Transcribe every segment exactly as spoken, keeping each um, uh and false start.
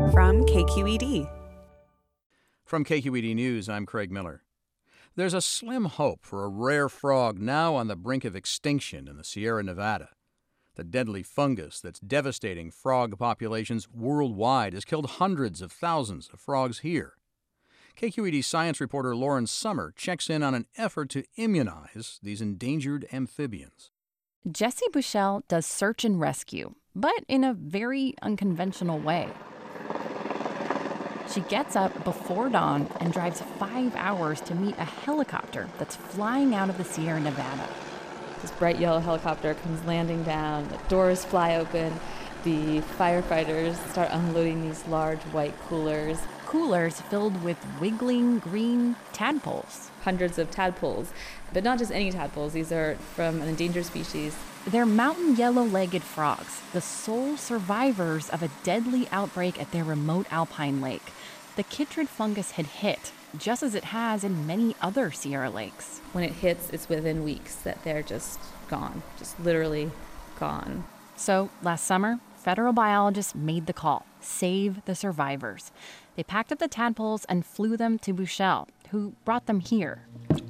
From K Q E D. From K Q E D News, I'm Craig Miller. There's a slim hope for a rare frog now on the brink of extinction in the Sierra Nevada. The deadly fungus that's devastating frog populations worldwide has killed hundreds of thousands of frogs here. K Q E D science reporter Lauren Sommer checks in on an effort to immunize these endangered amphibians. Jessie Bushell does search and rescue, but in a very unconventional way. She gets up before dawn and drives five hours to meet a helicopter that's flying out of the Sierra Nevada. This bright yellow helicopter comes landing down, the doors fly open, the firefighters start unloading these large white coolers. Coolers filled with wiggling green tadpoles. Hundreds of tadpoles, but not just any tadpoles. These are from an endangered species. They're mountain yellow-legged frogs, the sole survivors of a deadly outbreak at their remote alpine lake. The chytrid fungus had hit, just as it has in many other Sierra lakes. When it hits, it's within weeks that they're just gone, just literally gone. So last summer, federal biologists made the call: save the survivors. They packed up the tadpoles and flew them to Bushell, who brought them here,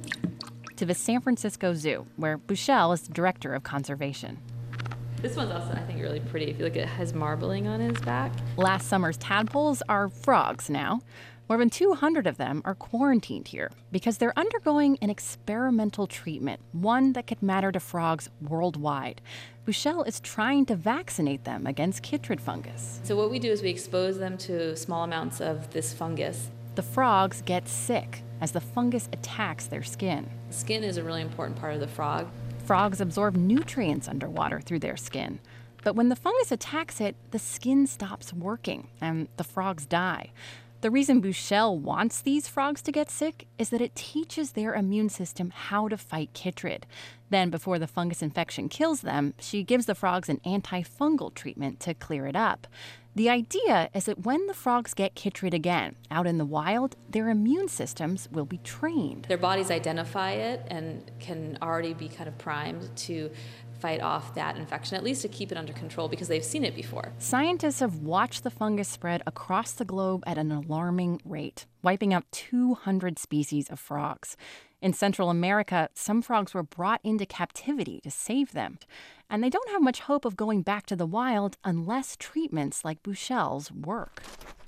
to the San Francisco Zoo, where Bushell is the director of conservation. This one's also, I think, really pretty. If you look at it, it has marbling on his back. Last summer's tadpoles are frogs now. More than two hundred of them are quarantined here because they're undergoing an experimental treatment, one that could matter to frogs worldwide. Bushell is trying to vaccinate them against chytrid fungus. So what we do is we expose them to small amounts of this fungus. The frogs get sick as the fungus attacks their skin. Skin is a really important part of the frog. Frogs absorb nutrients underwater through their skin. But when the fungus attacks it, the skin stops working and the frogs die. The reason Bushell wants these frogs to get sick is that it teaches their immune system how to fight chytrid. Then, before the fungus infection kills them, she gives the frogs an antifungal treatment to clear it up. The idea is that when the frogs get chytrid again, out in the wild, their immune systems will be trained. Their bodies identify it and can already be kind of primed to fight off that infection, at least to keep it under control because they've seen it before. Scientists have watched the fungus spread across the globe at an alarming rate, wiping out two hundred species of frogs. In Central America, some frogs were brought into captivity to save them, and they don't have much hope of going back to the wild unless treatments like Bushell's work.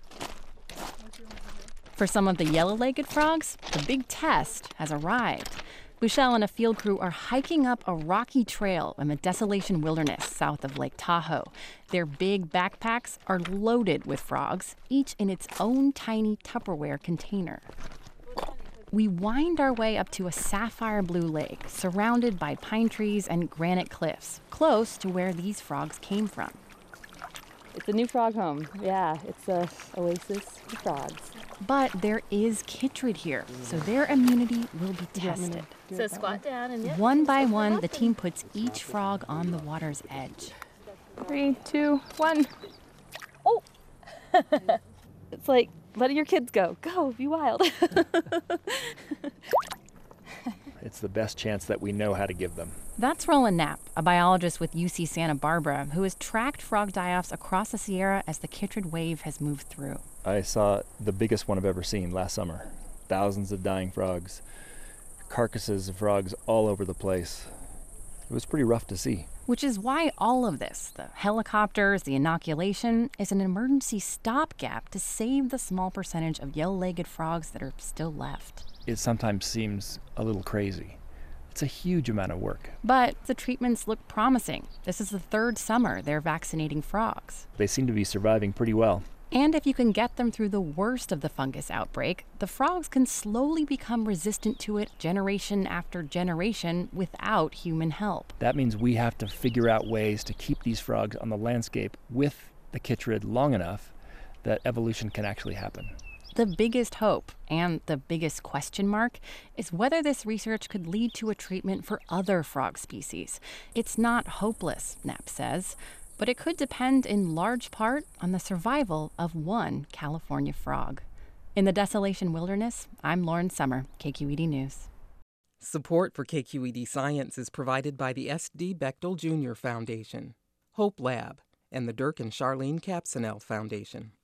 For some of the yellow-legged frogs, the big test has arrived. Bushell and a field crew are hiking up a rocky trail in the Desolation Wilderness south of Lake Tahoe. Their big backpacks are loaded with frogs, each in its own tiny Tupperware container. We wind our way up to a sapphire blue lake surrounded by pine trees and granite cliffs, close to where these frogs came from. It's a new frog home. Yeah, it's a oasis for frogs. But there is chytrid here, so their immunity will be tested. So squat down and yep. One by one, the team puts each frog on the water's edge. Three, two, one. Oh! It's like, let your kids go. Go, be wild. It's the best chance that we know how to give them. That's Roland Knapp, a biologist with U C Santa Barbara, who has tracked frog die-offs across the Sierra as the chytrid wave has moved through. I saw the biggest one I've ever seen last summer. Thousands of dying frogs, carcasses of frogs all over the place. It was pretty rough to see. Which is why all of this, the helicopters, the inoculation, is an emergency stopgap to save the small percentage of yellow-legged frogs that are still left. It sometimes seems a little crazy. It's a huge amount of work. But the treatments look promising. This is the third summer they're vaccinating frogs. They seem to be surviving pretty well. And if you can get them through the worst of the fungus outbreak, the frogs can slowly become resistant to it generation after generation without human help. That means we have to figure out ways to keep these frogs on the landscape with the chytrid long enough that evolution can actually happen. The biggest hope, and the biggest question mark, is whether this research could lead to a treatment for other frog species. It's not hopeless, Knapp says, but it could depend in large part on the survival of one California frog. In the Desolation Wilderness, I'm Lauren Sommer, K Q E D News. Support for K Q E D Science is provided by the S D Bechtel Junior Foundation, Hope Lab, and the Dirk and Charlene Capsonell Foundation.